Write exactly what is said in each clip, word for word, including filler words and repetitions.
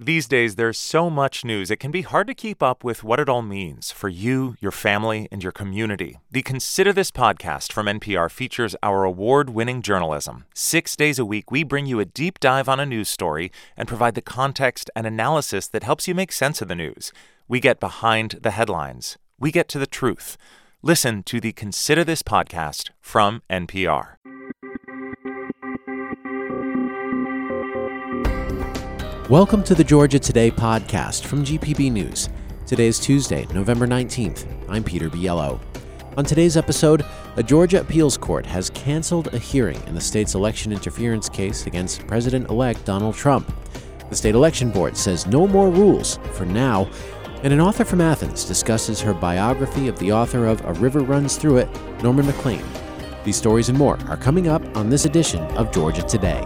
These days, there's so much news, it can be hard to keep up with what it all means for you, your family, and your community. The Consider This podcast from N P R features our award-winning journalism. Six days a week, we bring you a deep dive on a news story and provide the context and analysis that helps you make sense of the news. We get behind the headlines. We get to the truth. Listen to the Consider This podcast from N P R. Welcome to the Georgia Today podcast from G P B News. Today is Tuesday, November nineteenth. I'm Peter Biello. On today's episode, a Georgia appeals court has canceled a hearing in the state's election interference case against President-elect Donald Trump. The state election board says no more rules for now, and an author from Athens discusses her biography of the author of A River Runs Through It, Norman Maclean. These stories and more are coming up on this edition of Georgia Today.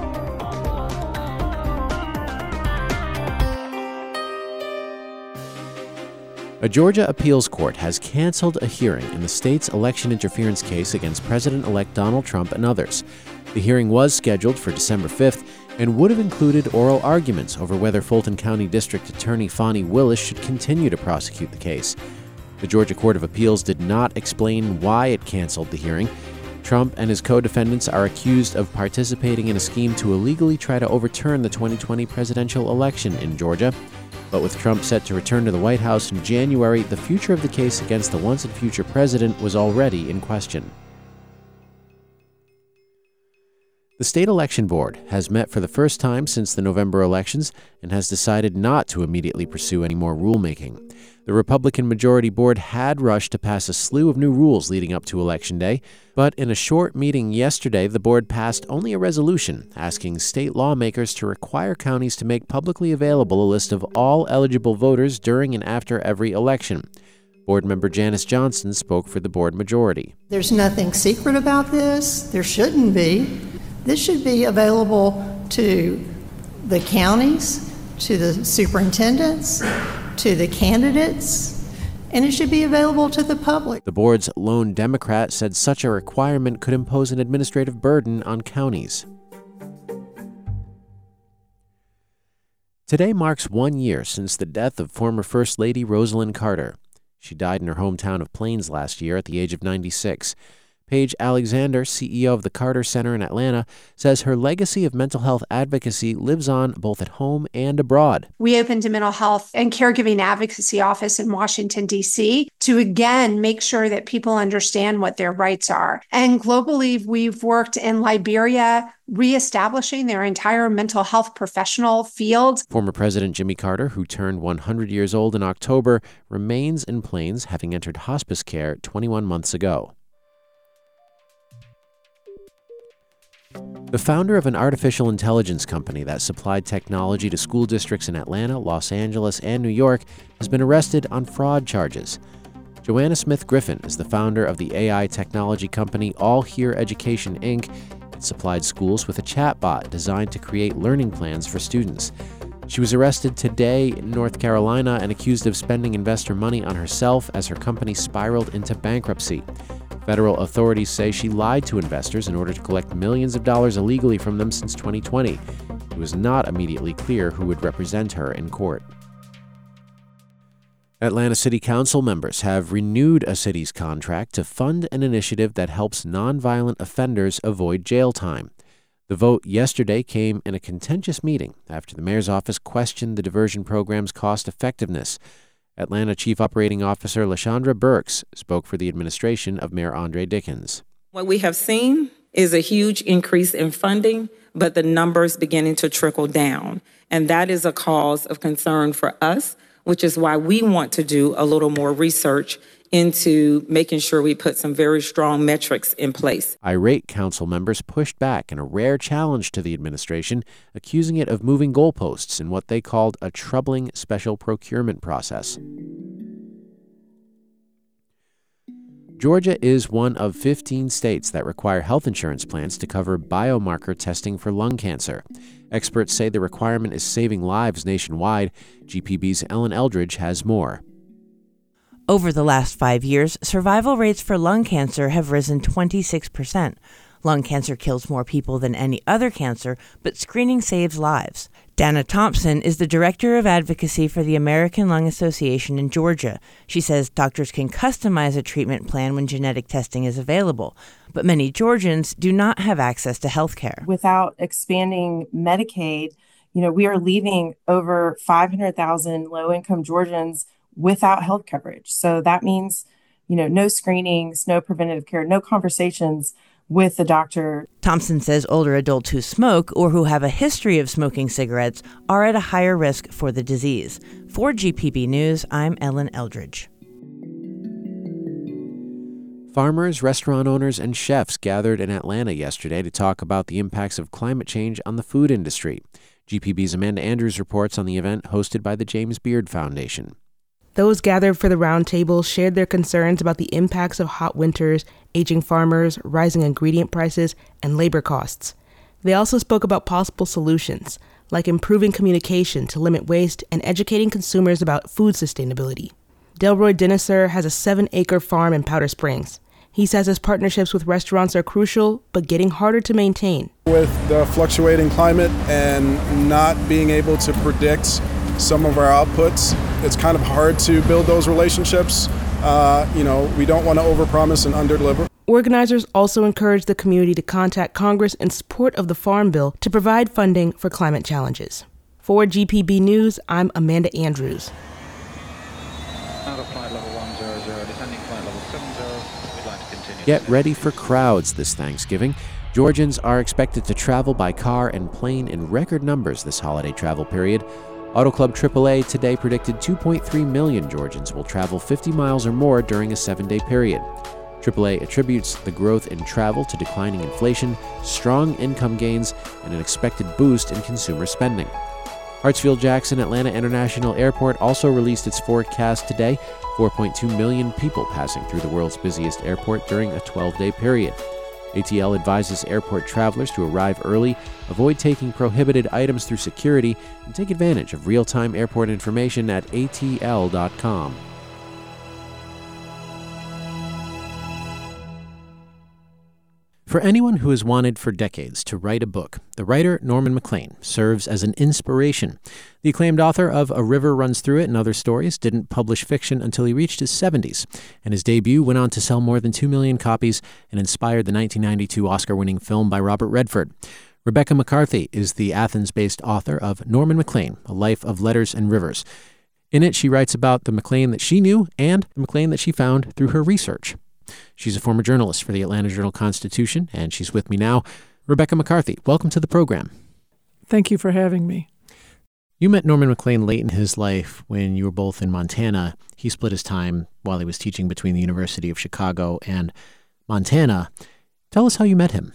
A Georgia appeals court has canceled a hearing in the state's election interference case against President-elect Donald Trump and others. The hearing was scheduled for December fifth and would have included oral arguments over whether Fulton County District Attorney Fani Willis should continue to prosecute the case. The Georgia Court of Appeals did not explain why it canceled the hearing. Trump and his co-defendants are accused of participating in a scheme to illegally try to overturn the twenty twenty presidential election in Georgia. But with Trump set to return to the White House in January, the future of the case against the once and future president was already in question. The state election board has met for the first time since the November elections and has decided not to immediately pursue any more rulemaking. The Republican majority board had rushed to pass a slew of new rules leading up to Election Day, but in a short meeting yesterday, the board passed only a resolution asking state lawmakers to require counties to make publicly available a list of all eligible voters during and after every election. Board member Janice Johnson spoke for the board majority. There's nothing secret about this. There shouldn't be. This should be available to the counties, to the superintendents, to the candidates, and it should be available to the public. The board's lone Democrat said such a requirement could impose an administrative burden on counties. Today marks one year since the death of former First Lady Rosalynn Carter. She died in her hometown of Plains last year at the age of ninety-six. Paige Alexander, C E O of the Carter Center in Atlanta, says her legacy of mental health advocacy lives on both at home and abroad. We opened a mental health and caregiving advocacy office in Washington, D C to again make sure that people understand what their rights are. And globally, we've worked in Liberia, reestablishing their entire mental health professional field. Former President Jimmy Carter, who turned one hundred years old in October, remains in Plains, having entered hospice care twenty-one months ago. The founder of an artificial intelligence company that supplied technology to school districts in Atlanta, Los Angeles, and New York has been arrested on fraud charges. Joanna Smith Griffin is the founder of the A I technology company All Here Education, Incorporated. It supplied schools with a chatbot designed to create learning plans for students. She was arrested today in North Carolina and accused of spending investor money on herself as her company spiraled into bankruptcy. Federal authorities say she lied to investors in order to collect millions of dollars illegally from them since twenty twenty. It was not immediately clear who would represent her in court. Atlanta City Council members have renewed a city's contract to fund an initiative that helps nonviolent offenders avoid jail time. The vote yesterday came in a contentious meeting after the mayor's office questioned the diversion program's cost effectiveness. Atlanta Chief Operating Officer LaShondra Burks spoke for the administration of Mayor Andre Dickens. What we have seen is a huge increase in funding, but the numbers beginning to trickle down. And that is a cause of concern for us, which is why we want to do a little more research into making sure we put some very strong metrics in place. Irate council members pushed back in a rare challenge to the administration, accusing it of moving goalposts in what they called a troubling special procurement process. Georgia is one of fifteen states that require health insurance plans to cover biomarker testing for lung cancer. Experts say the requirement is saving lives nationwide. G P B's Ellen Eldridge has more. Over the last five years, survival rates for lung cancer have risen twenty-six percent. Lung cancer kills more people than any other cancer, but screening saves lives. Dana Thompson is the director of advocacy for the American Lung Association in Georgia. She says doctors can customize a treatment plan when genetic testing is available, but many Georgians do not have access to health care. Without expanding Medicaid, you know, we are leaving over five hundred thousand low-income Georgians without health coverage. So that means, you know, no screenings, no preventative care, no conversations with the doctor. Thompson says older adults who smoke or who have a history of smoking cigarettes are at a higher risk for the disease. For G P B News, I'm Ellen Eldridge. Farmers, restaurant owners, and chefs gathered in Atlanta yesterday to talk about the impacts of climate change on the food industry. G P B's Amanda Andrews reports on the event hosted by the James Beard Foundation. Those gathered for the roundtable shared their concerns about the impacts of hot winters, aging farmers, rising ingredient prices, and labor costs. They also spoke about possible solutions, like improving communication to limit waste and educating consumers about food sustainability. Delroy Deniser has a seven-acre farm in Powder Springs. He says his partnerships with restaurants are crucial, but getting harder to maintain. With the fluctuating climate and not being able to predict some of our outputs, it's kind of hard to build those relationships. Uh, you know, we don't want to overpromise and underdeliver. Organizers also encourage the community to contact Congress in support of the Farm Bill to provide funding for climate challenges. For G P B News, I'm Amanda Andrews. Get ready for crowds this Thanksgiving. Georgians are expected to travel by car and plane in record numbers this holiday travel period. Auto Club triple A today predicted two point three million Georgians will travel fifty miles or more during a seven-day period. triple A attributes the growth in travel to declining inflation, strong income gains, and an expected boost in consumer spending. Hartsfield-Jackson Atlanta International Airport also released its forecast today, four point two million people passing through the world's busiest airport during a twelve-day period. A T L advises airport travelers to arrive early, avoid taking prohibited items through security, and take advantage of real-time airport information at A T L dot com. For anyone who has wanted for decades to write a book, the writer Norman Maclean serves as an inspiration. The acclaimed author of A River Runs Through It and Other Stories didn't publish fiction until he reached his seventies, and his debut went on to sell more than two million copies and inspired the nineteen ninety-two Oscar-winning film by Robert Redford. Rebecca McCarthy is the Athens-based author of Norman Maclean, A Life of Letters and Rivers. In it, she writes about the Maclean that she knew and the Maclean that she found through her research. She's a former journalist for the Atlanta Journal-Constitution, and she's with me now. Rebecca McCarthy, welcome to the program. Thank you for having me. You met Norman Maclean late in his life when you were both in Montana. He split his time while he was teaching between the University of Chicago and Montana. Tell us how you met him.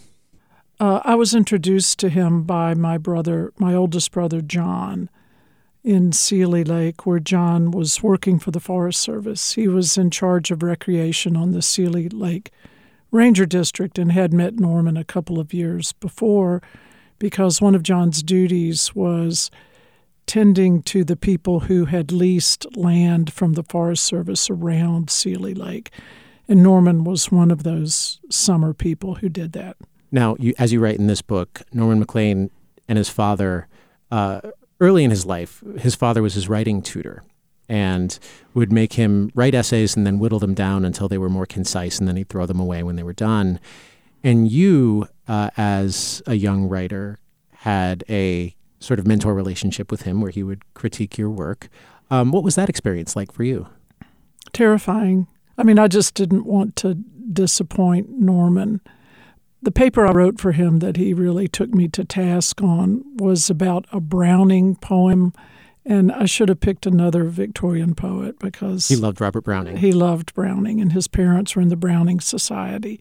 Uh, I was introduced to him by my brother, my oldest brother, John, in Sealy Lake, where John was working for the Forest Service. He was in charge of recreation on the Sealy Lake Ranger District and had met Norman a couple of years before because one of John's duties was tending to the people who had leased land from the Forest Service around Sealy Lake. And Norman was one of those summer people who did that. Now, you, as you write in this book, Norman Maclean and his father uh, early in his life, his father was his writing tutor and would make him write essays and then whittle them down until they were more concise, and then he'd throw them away when they were done. And you, uh, as a young writer, had a sort of mentor relationship with him where he would critique your work. Um, what was that experience like for you? Terrifying. I mean, I just didn't want to disappoint Norman. The paper I wrote for him that he really took me to task on was about a Browning poem, and I should have picked another Victorian poet because he loved Robert Browning. He loved Browning, and his parents were in the Browning Society.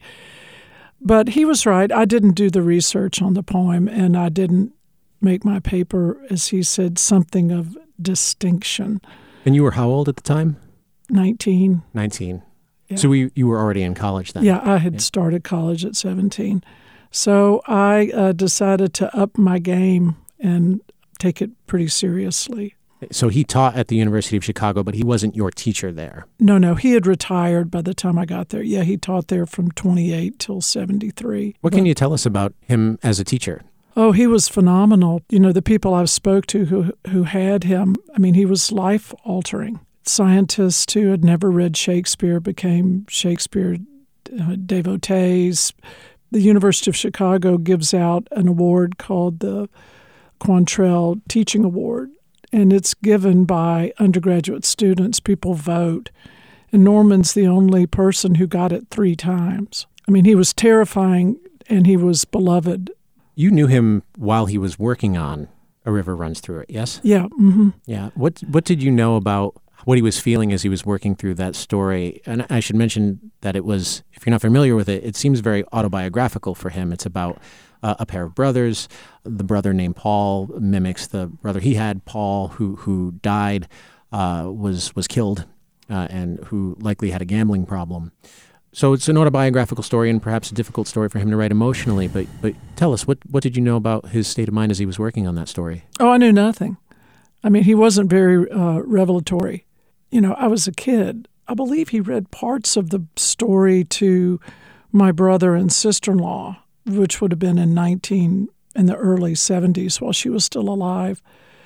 But he was right. I didn't do the research on the poem, and I didn't make my paper, as he said, something of distinction. And you were how old at the time? Nineteen. Nineteen. Yeah. So we, you were already in college then? Yeah, I had yeah. started college at seventeen. So I uh, decided to up my game and take it pretty seriously. So he taught at the University of Chicago, but he wasn't your teacher there. No, no, he had retired by the time I got there. Yeah, he taught there from twenty-eight till seventy-three. What but, can you tell us about him as a teacher? Oh, he was phenomenal. You know, the people I've spoke to who who had him, I mean, he was life-altering. Scientists who had never read Shakespeare became Shakespeare uh, devotees. The University of Chicago gives out an award called the Quantrell Teaching Award, and it's given by undergraduate students. People vote. And Norman's the only person who got it three times. I mean, he was terrifying, and he was beloved. You knew him while he was working on A River Runs Through It, yes? Yeah. Mm-hmm. Yeah. What What did you know about what he was feeling as he was working through that story? And I should mention that it was, if you're not familiar with it, it seems very autobiographical for him. It's about uh, a pair of brothers. The brother named Paul mimics the brother he had, Paul, who who died, uh, was was killed, uh, and who likely had a gambling problem. So it's an autobiographical story and perhaps a difficult story for him to write emotionally. But but tell us, what what did you know about his state of mind as he was working on that story? Oh, I knew nothing. I mean, he wasn't very uh, revelatory. You know, I was a kid. I believe he read parts of the story to my brother and sister-in-law, which would have been in nineteen in the early seventies while she was still alive.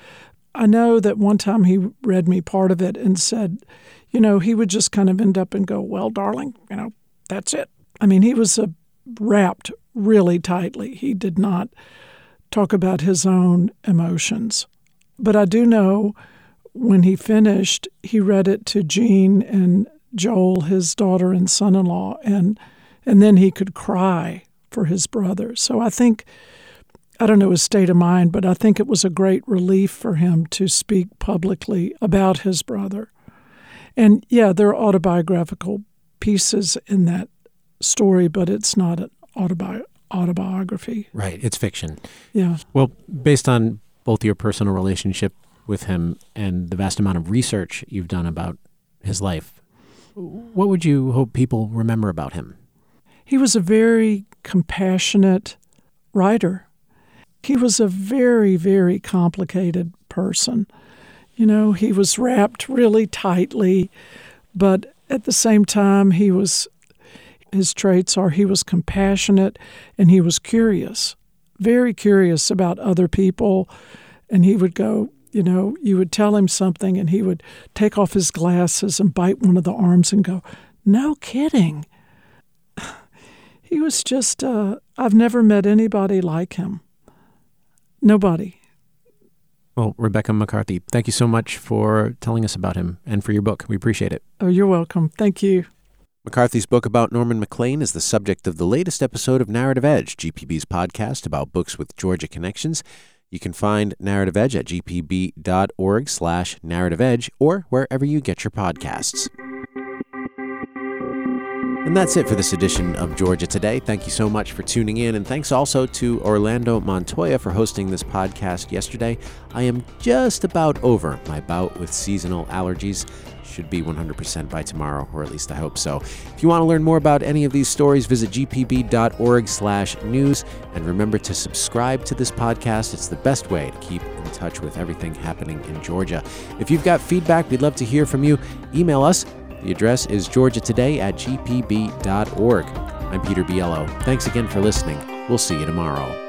I know that one time he read me part of it and said, you know, he would just kind of end up and go, well, darling, you know, that's it. I mean, he was uh, wrapped really tightly. He did not talk about his own emotions. But I do know when he finished, he read it to Jean and Joel, his daughter and son-in-law, and and then he could cry for his brother. So I think, I don't know his state of mind, but I think it was a great relief for him to speak publicly about his brother. And yeah, there are autobiographical pieces in that story, but it's not an autobi- autobiography. Right, it's fiction. Yeah. Well, based on both your personal relationship with him and the vast amount of research you've done about his life, what would you hope people remember about him? He was a very compassionate writer. He was a very, very complicated person. You know, he was wrapped really tightly, but at the same time, he was, his traits are he was compassionate and he was curious, very curious about other people. And he would go, you know, you would tell him something and he would take off his glasses and bite one of the arms and go, no kidding. He was just, uh, I've never met anybody like him. Nobody. Well, Rebecca McCarthy, thank you so much for telling us about him and for your book. We appreciate it. Oh, you're welcome. Thank you. McCarthy's book about Norman Maclean is the subject of the latest episode of Narrative Edge, G P B's podcast about books with Georgia connections. You can find Narrative Edge at gpb.org slash narrative edge or wherever you get your podcasts. And that's it for this edition of Georgia Today. Thank you so much for tuning in, and thanks also to Orlando Montoya for hosting this podcast yesterday. I am just about over my bout with seasonal allergies. Should be one hundred percent by tomorrow, or at least I hope so. If you want to learn more about any of these stories, visit gpb.org slash news, and remember to subscribe to this podcast. It's the best way to keep in touch with everything happening in Georgia. If you've got feedback, we'd love to hear from you. Email us. The address is georgiatoday at gpb.org. I'm Peter Biello. Thanks again for listening. We'll see you tomorrow.